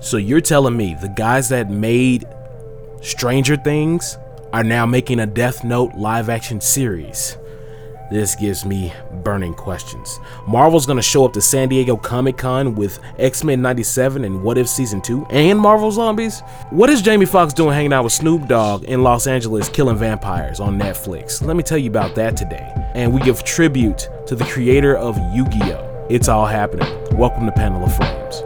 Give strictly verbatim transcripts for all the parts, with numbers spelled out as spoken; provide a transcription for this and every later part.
So you're telling me the guys that made Stranger Things are now making a Death Note live action series? This gives me burning questions. Marvel's gonna show up to San Diego Comic-Con with X-Men ninety-seven and What If Season two and Marvel Zombies? What is Jamie Foxx doing hanging out with Snoop Dogg in Los Angeles killing vampires on Netflix? Let me tell you about that today. And we give tribute to the creator of Yu-Gi-Oh! It's all happening. Welcome to Panel of Frames.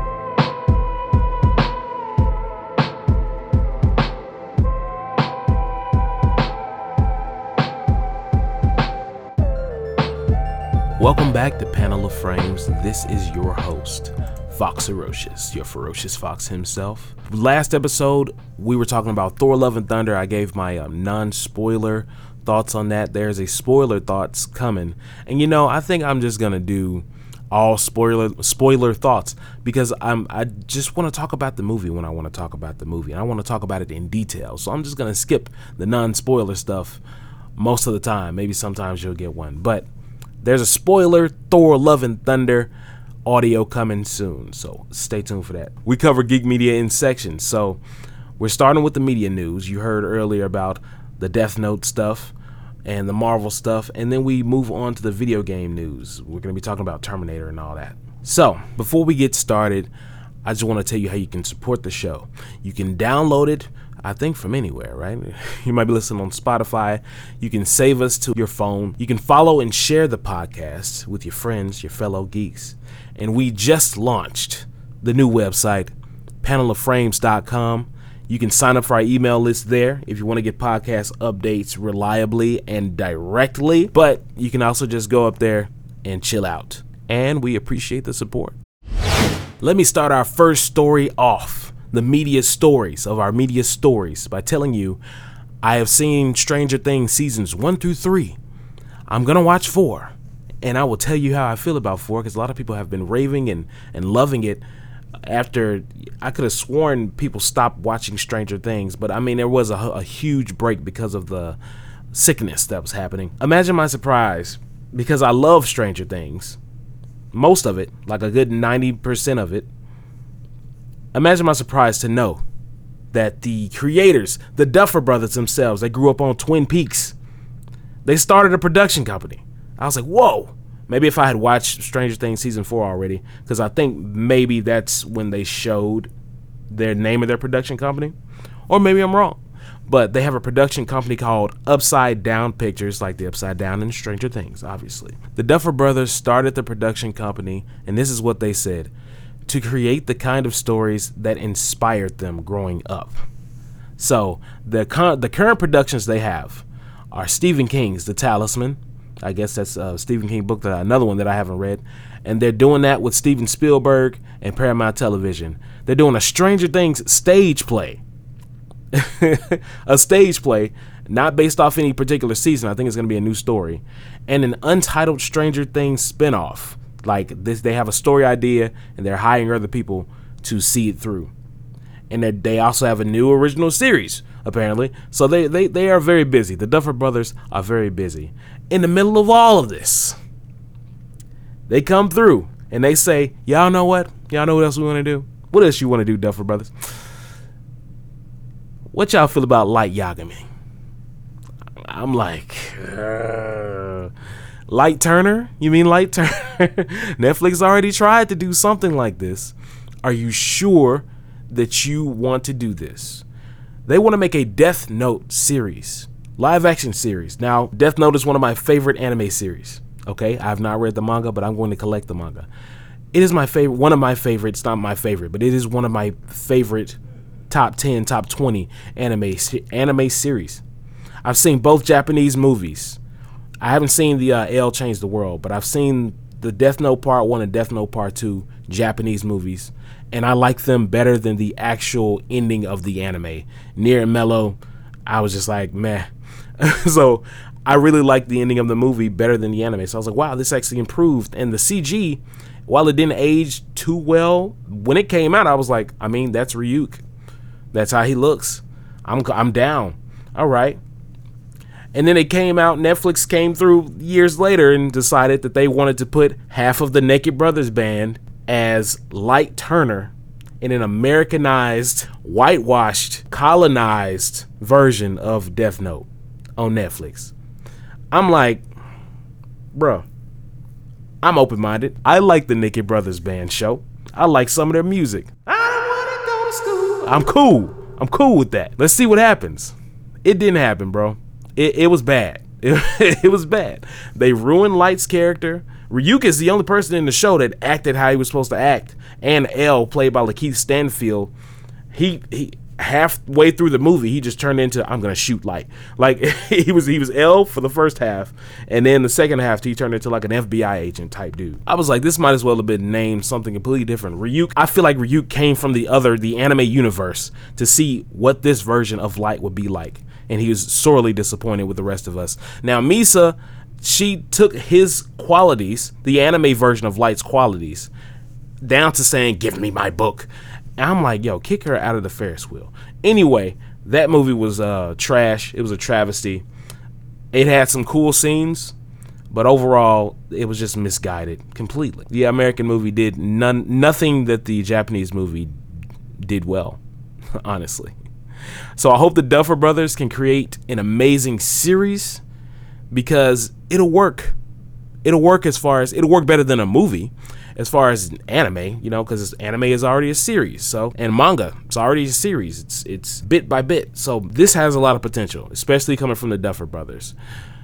Welcome back to Panel of Frames. This is your host, Fox Ferocious, your ferocious fox himself. Last episode, we were talking about Thor: Love and Thunder. I gave my um, non-spoiler thoughts on that. There's a spoiler thoughts coming. And you know, I think I'm just going to do all spoiler spoiler thoughts because I'm I just want to talk about the movie when I want to talk about the movie. And I want to talk about it in detail. So I'm just going to skip the non-spoiler stuff most of the time. Maybe sometimes you'll get one. But there's a spoiler Thor: Love and Thunder audio coming soon, so stay tuned for that. We cover geek media in sections, so we're starting with the media news. You heard earlier about the Death Note stuff and the Marvel stuff, and then we move on to the video game news. We're going to be talking about Terminator and all that. So before we get started, I just want to tell you how you can support the show. You can download it, I think, from anywhere, right? You might be listening on Spotify. You can save us to your phone. You can follow and share the podcast with your friends, your fellow geeks. And we just launched the new website, panel of frames dot com. You can sign up for our email list there if you want to get podcast updates reliably and directly. But you can also just go up there and chill out. And we appreciate the support. Let me start our first story off. The media stories of our media stories by telling you I have seen Stranger Things seasons one through three. I'm going to watch four, and I will tell you how I feel about four because a lot of people have been raving and, and loving it after I could have sworn people stopped watching Stranger Things, but I mean, there was a, a huge break because of the sickness that was happening. Imagine my surprise because I love Stranger Things, most of it, like a good ninety percent of it. Imagine my surprise to know that the creators, the Duffer Brothers themselves, they grew up on Twin Peaks. They started a production company. I was like, whoa. Maybe if I had watched Stranger Things season four already, because I think maybe that's when they showed their name of their production company. Or maybe I'm wrong. But they have a production company called Upside Down Pictures, like the Upside Down in Stranger Things, obviously. The Duffer Brothers started the production company, and this is what they said: to create the kind of stories that inspired them growing up. So the con- the current productions they have are Stephen King's The Talisman. I guess that's a Stephen King book, that another one that I haven't read. And they're doing that with Steven Spielberg and Paramount Television. They're doing a Stranger Things stage play. A stage play, not based off any particular season. I think it's going to be a new story. And an untitled Stranger Things spinoff. Like this, they have a story idea and they're hiring other people to see it through. And they also have a new original series, apparently. So they, they, they are very busy. The Duffer Brothers are very busy. In the middle of all of this, they come through and they say, y'all know what? Y'all know what else we want to do? What else you want to do, Duffer Brothers? What y'all feel about Light Yagami? I'm like, uh... Light Turner? You mean Light Turner? Netflix already tried to do something like this. Are you sure that you want to do this? They want to make a Death Note series, live action series. Now, Death Note is one of my favorite anime series. Okay, I have not read the manga, but I'm going to collect the manga. It is my favorite, one of my favorites, not my favorite, but it is one of my favorite top ten, top twenty anime anime series. I've seen both Japanese movies. I haven't seen the uh, L Change the World, but I've seen the Death Note Part one and Death Note Part two Japanese movies, and I like them better than the actual ending of the anime. Near and Mellow, I was just like, meh. So I really liked the ending of the movie better than the anime. So I was like, wow, this actually improved. And the C G, while it didn't age too well, when it came out, I was like, I mean, that's Ryuk. That's how he looks. I'm I'm down. All right. And then it came out, Netflix came through years later and decided that they wanted to put half of the Naked Brothers band as Light Turner in an Americanized, whitewashed, colonized version of Death Note on Netflix. I'm like, bro, I'm open-minded. I like the Nicky Brothers Band show. I like some of their music. I don't wanna go to school. I'm cool. I'm cool with that. Let's see what happens. It didn't happen, bro. It, it was bad. It, it was bad. They ruined Light's character. Ryuk is the only person in the show that acted how he was supposed to act. And L, played by Lakeith Stanfield, he he halfway through the movie, he just turned into I'm gonna shoot Light. Like he was he was L for the first half, and then the second half he turned into like an F B I agent type dude. I was like, this might as well have been named something completely different. Ryuk, I feel like Ryuk came from the other the anime universe to see what this version of Light would be like, and he was sorely disappointed with the rest of us. Now Misa, she took his qualities, the anime version of Light's qualities, down to saying, give me my book. And I'm like, yo, kick her out of the Ferris wheel. Anyway, that movie was uh, trash. It was a travesty. It had some cool scenes, but overall, it was just misguided completely. The American movie did none, nothing that the Japanese movie did well, honestly. So I hope the Duffer Brothers can create an amazing series, because it'll work. It'll work as far as, it'll work better than a movie as far as anime, you know, because anime is already a series. So, and manga, it's already a series. It's it's bit by bit. So this has a lot of potential, especially coming from the Duffer Brothers.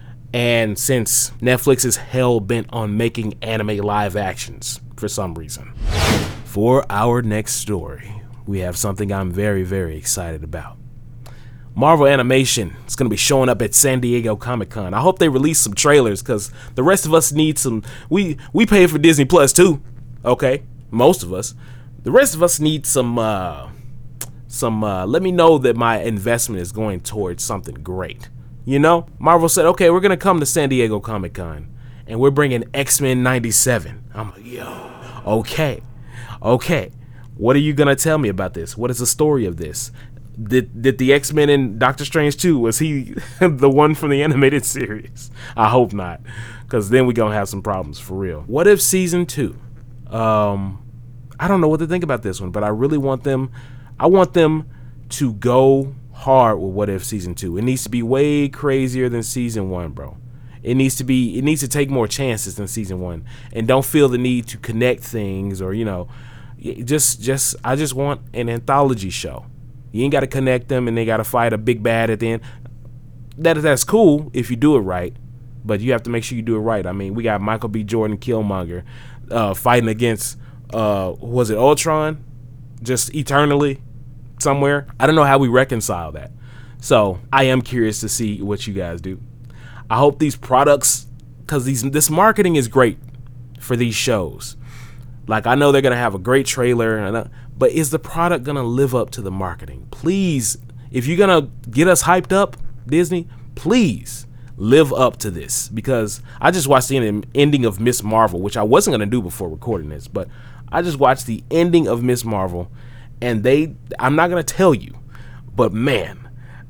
And since Netflix is hell bent on making anime live actions for some reason. For our next story, we have something I'm very, very excited about. Marvel Animation is going to be showing up at San Diego Comic-Con. I hope they release some trailers, because the rest of us need some. We we pay for Disney Plus too, okay? Most of us. The rest of us need some. Uh, some. Uh, let me know that my investment is going towards something great. You know, Marvel said, okay, we're gonna come to San Diego Comic-Con, and we're bringing X-Men ninety-seven. I'm like, yo, okay, okay. What are you gonna tell me about this? What is the story of this? Did did the X-Men in Doctor Strange two, was he the one from the animated series? I hope not, because then we're going to have some problems for real. What If Season two? Um, I don't know what to think about this one, but I really want them, I want them to go hard with What If Season two. It needs to be way crazier than Season one, bro. It needs to be, it needs to take more chances than Season one, and don't feel the need to connect things, or, you know, just, just, I just want an anthology show. You ain't got to connect them and they got to fight a big bad at the end. That, that's cool if you do it right, but you have to make sure you do it right. I mean, we got Michael B. Jordan, Killmonger, uh, fighting against, uh, was it Ultron? Just eternally somewhere. I don't know how we reconcile that. So I am curious to see what you guys do. I hope these products, because these this marketing is great for these shows. Like, I know they're going to have a great trailer, but is the product going to live up to the marketing? Please, if you're going to get us hyped up, Disney, please live up to this. Because I just watched the ending of Miz Marvel, which I wasn't going to do before recording this, but I just watched the ending of Miz Marvel, and they, I'm not going to tell you, but man,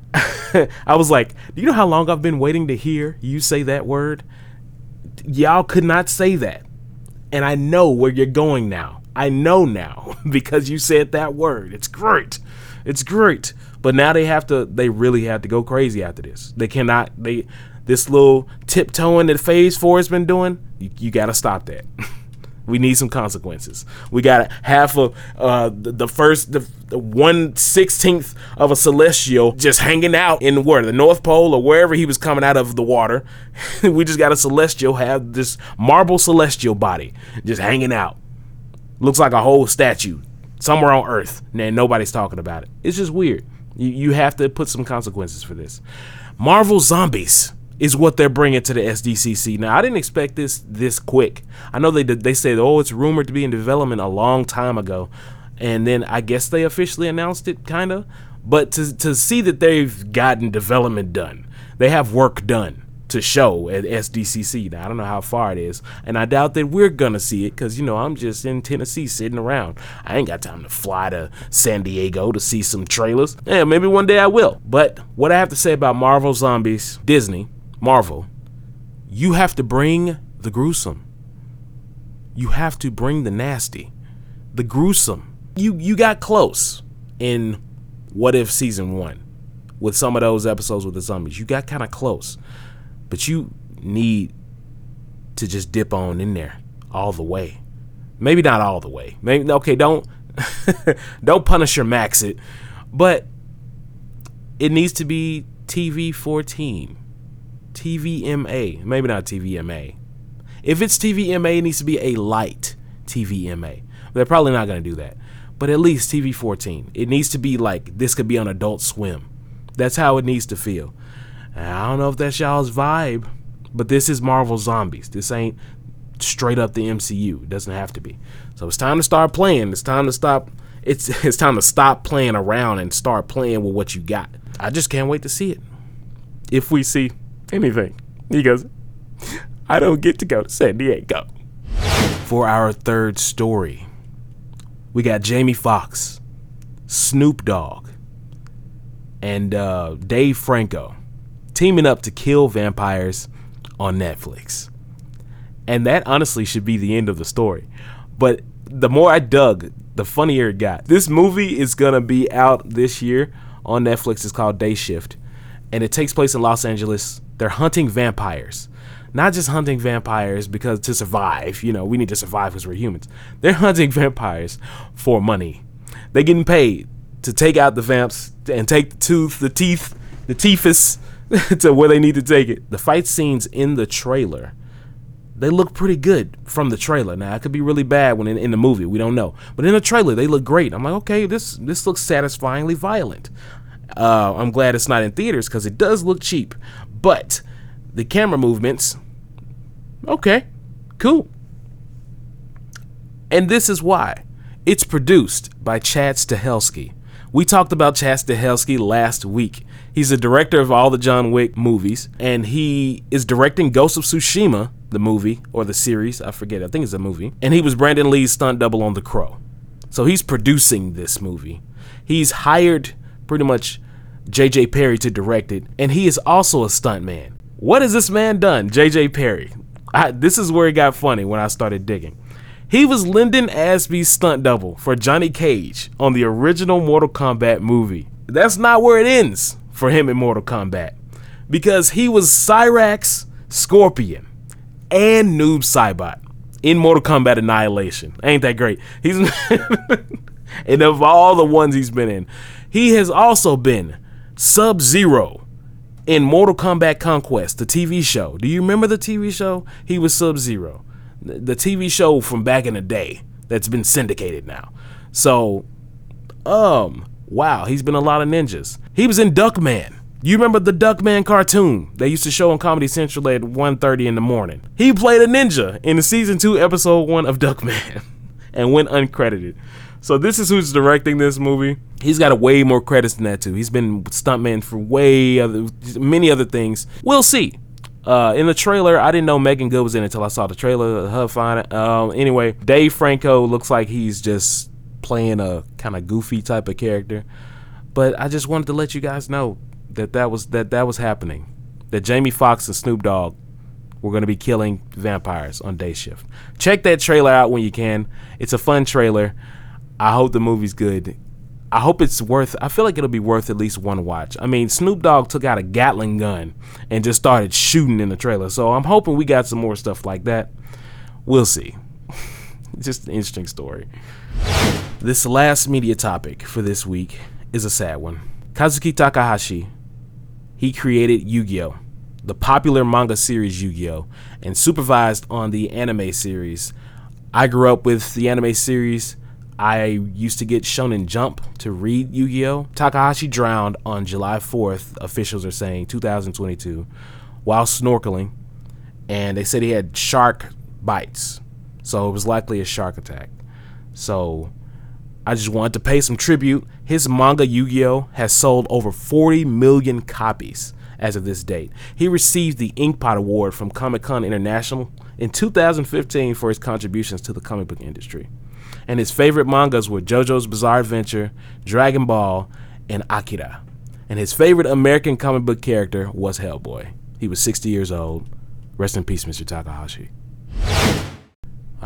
I was like, do you know how long I've been waiting to hear you say that word? Y'all could not say that. And I know where you're going now. I know now because you said that word. It's great. It's great. But now they have to, they really have to go crazy after this. They cannot, they, this little tiptoeing that Phase four has been doing, you, you got to stop that. We need some consequences. We got half of uh, the, the first, the, the one sixteenth of a Celestial just hanging out in where the North Pole or wherever he was coming out of the water. We just got a Celestial have this marble Celestial body just hanging out. Looks like a whole statue somewhere on Earth, and nobody's talking about it. It's just weird. You, you have to put some consequences for this. Marvel Zombies is what they're bringing to the S D C C. Now, I didn't expect this this quick. I know they did, they said, oh, it's rumored to be in development a long time ago. And then I guess they officially announced it, kind of. But to, to see that they've gotten development done, they have work done to show at S D C C. Now, I don't know how far it is. And I doubt that we're going to see it because, you know, I'm just in Tennessee sitting around. I ain't got time to fly to San Diego to see some trailers. Yeah, maybe one day I will. But what I have to say about Marvel Zombies, Disney, Marvel, you have to bring the gruesome. You have to bring the nasty, the gruesome. you you got close in What If season one with some of those episodes with the zombies. You got kind of close, but you need to just dip on in there all the way. Maybe not all the way. Maybe okay. Don't don't Punisher Max it, but it needs to be T V fourteen, T V M A. Maybe not T V M A. If it's T V M A, it needs to be a light T V M A. They're probably not going to do that, but at least T V fourteen. It needs to be like this could be on Adult Swim. That's how it needs to feel. And I don't know if that's y'all's vibe, but this is Marvel Zombies. This ain't straight up the M C U. It doesn't have to be. So it's time to start playing. It's time to stop. It's it's time to stop playing around and start playing with what you got. I just can't wait to see it. If we see anything, because I don't get to go to San Diego. For our third story, we got Jamie Foxx, Snoop Dogg, and uh, Dave Franco teaming up to kill vampires on Netflix. And that honestly should be the end of the story. But the more I dug, the funnier it got. This movie is going to be out this year on Netflix. It's called Day Shift. And it takes place in Los Angeles. They're hunting vampires. Not just hunting vampires because to survive, you know, we need to survive because we're humans. They're hunting vampires for money. They're getting paid to take out the vamps and take the tooth, the teeth, the teethus to where they need to take it. The fight scenes in the trailer, they look pretty good from the trailer. Now, it could be really bad when in, in the movie. We don't know. But in the trailer, they look great. I'm like, okay, this this looks satisfyingly violent. Uh, I'm glad it's not in theaters because it does look cheap. But the camera movements, okay, cool. And this is why. It's produced by Chad Stahelski. We talked about Chad Stahelski last week. He's the director of all the John Wick movies, and he is directing Ghost of Tsushima, the movie, or the series, I forget, I think it's a movie. And he was Brandon Lee's stunt double on The Crow. So he's producing this movie. He's hired pretty much J J Perry to direct it, and he is also a stuntman. What has this man done, J J Perry? I, this is where it got funny when I started digging. He was Lyndon Ashby's stunt double for Johnny Cage on the original Mortal Kombat movie. That's not where it ends for him in Mortal Kombat, because he was Cyrax, Scorpion, and Noob Saibot in Mortal Kombat Annihilation. Ain't that great? He's and of all the ones he's been in, he has also been Sub-Zero in Mortal Kombat Conquest, the T V show. Do you remember the T V show? He was Sub-Zero. The T V show from back in the day that's been syndicated now. So, um, wow, he's been a lot of ninjas. He was in Duckman. You remember the Duckman cartoon they used to show on Comedy Central at one thirty in the morning? He played a ninja in the season two, episode one of Duckman and went uncredited. So this is who's directing this movie. He's got a way more credits than that too. He's been stuntman for way other, many other things. We'll see. Uh, in the trailer, I didn't know Megan Good was in it until I saw the trailer. Her fine. Um, anyway, Dave Franco looks like he's just playing a kind of goofy type of character. But I just wanted to let you guys know that that was that that was happening. That Jamie Foxx and Snoop Dogg were going to be killing vampires on Day Shift. Check that trailer out when you can. It's a fun trailer. I hope the movie's good. I hope it's worth, I feel like it'll be worth at least one watch. I mean, Snoop Dogg took out a Gatling gun and just started shooting in the trailer. So I'm hoping we got some more stuff like that. We'll see. Just an interesting story. This last media topic for this week is a sad one. Kazuki Takahashi, he created Yu-Gi-Oh!, the popular manga series Yu-Gi-Oh!, and supervised on the anime series. I grew up with the anime series. I used to get Shonen Jump to read Yu-Gi-Oh! Takahashi drowned on July fourth, officials are saying, two thousand twenty-two, while snorkeling, and they said he had shark bites, so it was likely a shark attack. So I just wanted to pay some tribute. His manga Yu-Gi-Oh! Has sold over forty million copies as of this date. He received the Inkpot Award from Comic-Con International in two thousand fifteen for his contributions to the comic book industry. And his favorite mangas were JoJo's Bizarre Adventure, Dragon Ball, and Akira. And his favorite American comic book character was Hellboy. He was sixty years old. Rest in peace, Mister Takahashi. All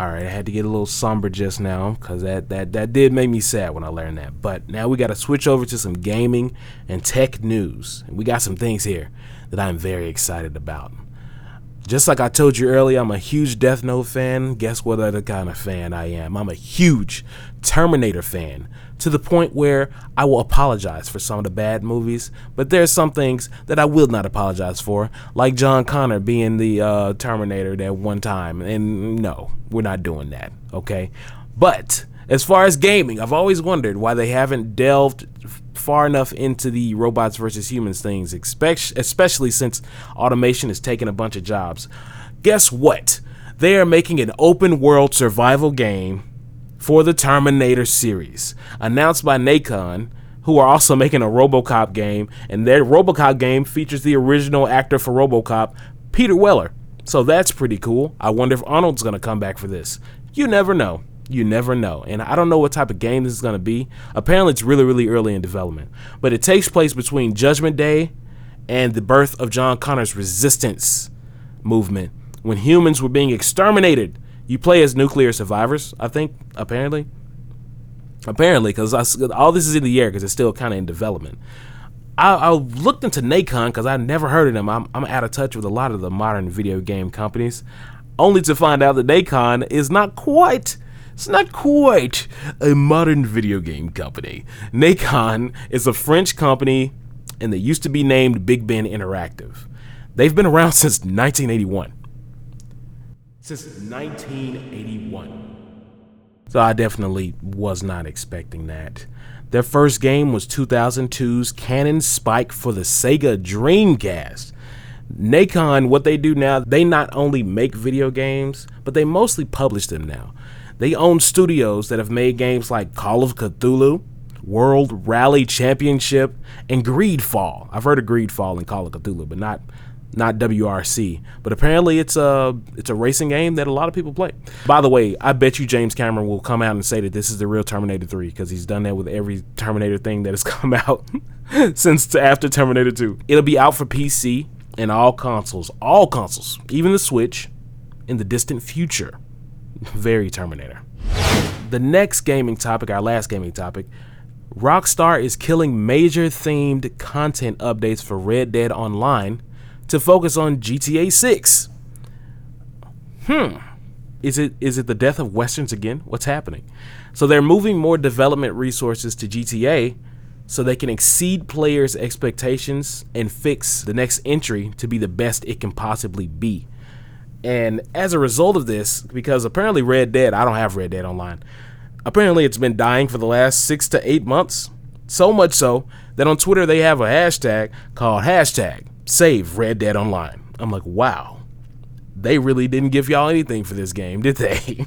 All right, I had to get a little somber just now because that, that, that did make me sad when I learned that. But now we got to switch over to some gaming and tech news. And we got some things here that I'm very excited about. Just like I told you earlier, I'm a huge Death Note fan. Guess what other kind of fan I am? I'm a huge Terminator fan, to the point where I will apologize for some of the bad movies, but there's some things that I will not apologize for, like John Connor being the uh, Terminator that one time, and no, we're not doing that, okay? But as far as gaming, I've always wondered why they haven't delved far enough into the robots versus humans things, especially since automation is taking a bunch of jobs. Guess what? They are making an open world survival game for the Terminator series, announced by Nacon, who are also making a RoboCop game, and their RoboCop game features the original actor for RoboCop, Peter Weller. So that's pretty cool. I wonder if Arnold's gonna come back for this. You never know. You never know. And I don't know what type of game this is going to be. Apparently, it's really, really early in development. But it takes place between Judgment Day and the birth of John Connor's resistance movement, when humans were being exterminated. You play as nuclear survivors, I think, apparently. Apparently, because all this is in the air because it's still kind of in development. I, I looked into Nacon because I never heard of them. I'm, I'm out of touch with a lot of the modern video game companies, only to find out that Nacon is not quite... It's not quite a modern video game company. Nacon is a French company, and they used to be named Big Ben Interactive. They've been around since nineteen eighty-one. Since nineteen eighty-one. So I definitely was not expecting that. Their first game was two thousand two's Cannon Spike for the Sega Dreamcast. Nacon, what they do now, they not only make video games, but they mostly publish them now. They own studios that have made games like Call of Cthulhu, World Rally Championship, and Greedfall. I've heard of Greedfall and Call of Cthulhu, but not not W R C. But apparently it's a it's a racing game that a lot of people play. By the way, I bet you James Cameron will come out and say that this is the real Terminator three, because he's done that with every Terminator thing that has come out since after Terminator two. It'll be out for P C and all consoles, all consoles, even the Switch, in the distant future. Very Terminator. The next gaming topic, our last gaming topic, Rockstar is killing major themed content updates for Red Dead Online to focus on G T A six. Hmm. Is it is it the death of Westerns again? What's happening? So they're moving more development resources to G T A so they can exceed players' expectations and fix the next entry to be the best it can possibly be. And as a result of this, because apparently Red Dead, I don't have Red Dead Online, apparently it's been dying for the last six to eight months. So much so that on Twitter they have a hashtag called hashtag Save Red Dead Online. I'm like, wow, they really didn't give y'all anything for this game, did they?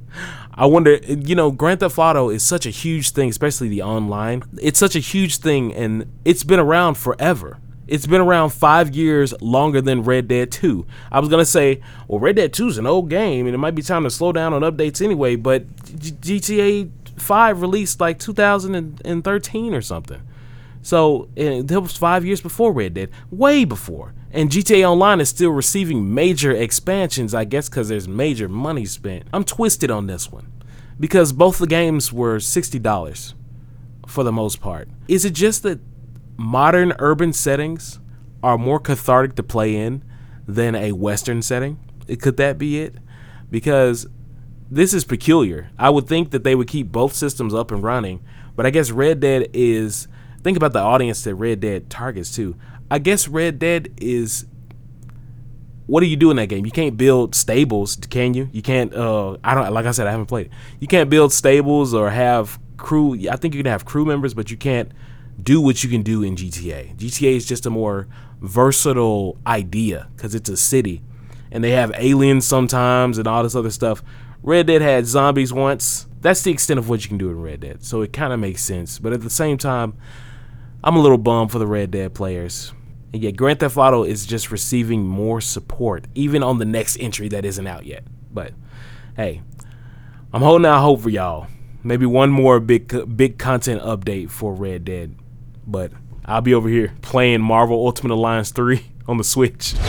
I wonder, you know, Grand Theft Auto is such a huge thing, especially the online. It's such a huge thing, and it's been around forever. It's been around five years longer than Red Dead two. I was going to say, well, Red Dead two is an old game, and it might be time to slow down on updates anyway, but G T A five released like two thousand thirteen or something. So that was five years before Red Dead, way before. And G T A Online is still receiving major expansions, I guess because there's major money spent. I'm twisted on this one because both the games were sixty dollars for the most part. Is it just that modern urban settings are more cathartic to play in than a Western setting? Could that be it? Because this is peculiar. I would think that they would keep both systems up and running, but I guess Red Dead is, think about the audience that Red Dead targets too. I guess Red Dead is, what do you do in that game? You can't build stables, can you? You can't, uh, I don't, like I said, I haven't played it. You can't build stables or have crew. I think you can have crew members, but you can't do what you can do in G T A. G T A is just a more versatile idea because it's a city and they have aliens sometimes and all this other stuff. Red Dead had zombies once. That's the extent of what you can do in Red Dead. So it kind of makes sense. But at the same time, I'm a little bummed for the Red Dead players. And yet Grand Theft Auto is just receiving more support, even on the next entry that isn't out yet. But hey, I'm holding out hope for y'all. Maybe one more big big content update for Red Dead. But I'll be over here playing Marvel Ultimate Alliance three on the Switch.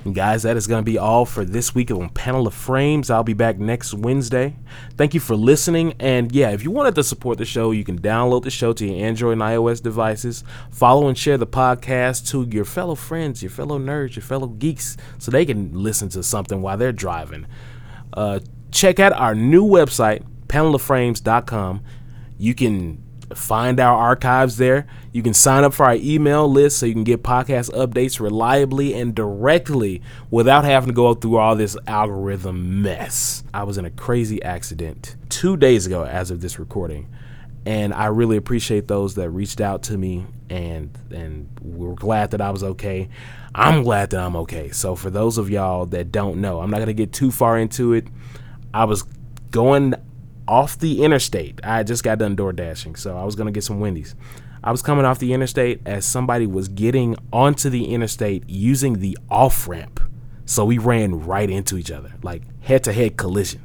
And guys, that is going to be all for this week on Panel of Frames. I'll be back next Wednesday. Thank you for listening. And yeah, if you wanted to support the show, you can download the show to your Android and iOS devices. Follow and share the podcast to your fellow friends, your fellow nerds, your fellow geeks, so they can listen to something while they're driving. Uh, check out our new website, panel of frames dot com. You can find our archives there. You can sign up for our email list so you can get podcast updates reliably and directly without having to go through all this algorithm mess. I was in a crazy accident two days ago as of this recording, and I really appreciate those that reached out to me and and were glad that I was okay. I'm glad that I'm okay. So for those of y'all that don't know, I'm not going to get too far into it. I was going off the interstate. I just got done door dashing, so I was gonna get some Wendy's. I was coming off the interstate as somebody was getting onto the interstate using the off ramp, so we ran right into each other, like head to head collision.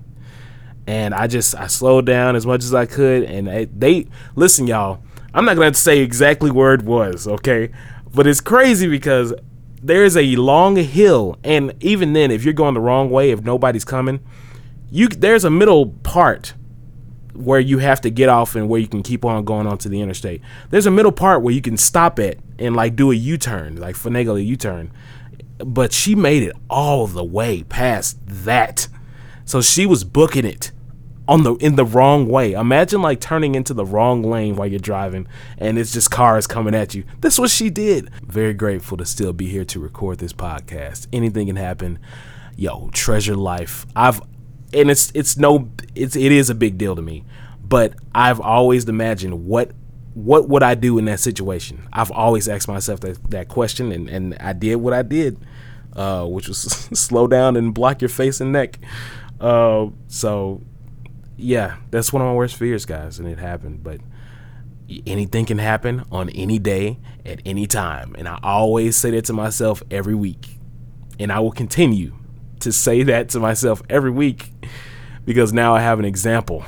And I just I slowed down as much as I could, and they, they listen, y'all. I'm not gonna say exactly where it was, okay? But it's crazy because there's a long hill, and even then, if you're going the wrong way, if nobody's coming, you there's a middle part where you have to get off and where you can keep on going onto the interstate. There's a middle part where you can stop at and like do a U-turn, like finagle a U-turn. But she made it all the way past that. So she was booking it on the in the wrong way. Imagine like turning into the wrong lane while you're driving and it's just cars coming at you. That's what she did. Very grateful to still be here to record this podcast. Anything can happen. Yo, treasure life. I've And it's it's no it's it is a big deal to me, but I've always imagined what what would I do in that situation. I've always asked myself that, that question, and, and I did what I did, uh, which was slow down and block your face and neck. Uh, so yeah, that's one of my worst fears, guys, and it happened. But anything can happen on any day at any time, and I always say that to myself every week, and I will continue to say that to myself every week because now I have an example.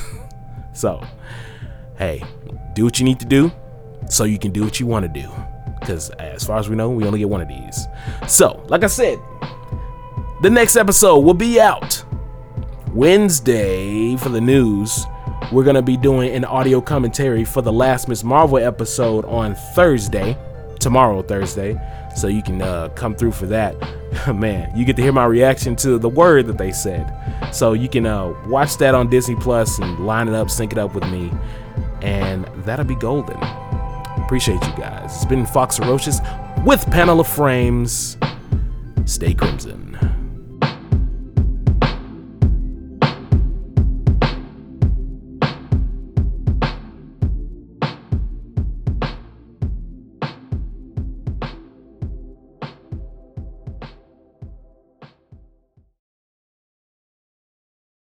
So, hey, do what you need to do so you can do what you want to do, because as far as we know, we only get one of these. So, like I said, the next episode will be out Wednesday for the news. We're going to be doing an audio commentary for the last Miz Marvel episode on Thursday, tomorrow, Thursday. So you can uh, come through for that. Man, you get to hear my reaction to the word that they said. So you can uh, watch that on Disney Plus and line it up, sync it up with me, and that'll be golden. Appreciate you guys. It's been Fox Ferocious with Panel of Frames. Stay crimson.